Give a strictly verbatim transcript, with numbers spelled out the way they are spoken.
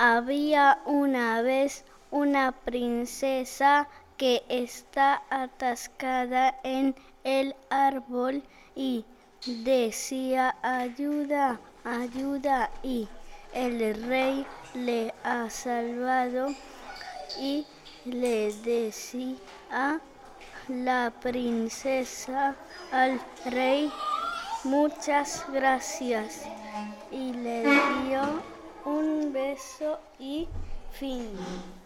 Había una vez una princesa que está atascada en el árbol y decía ayuda, ayuda, y el rey le ha salvado y le decía la princesa al rey muchas gracias y le dio un beso y fin.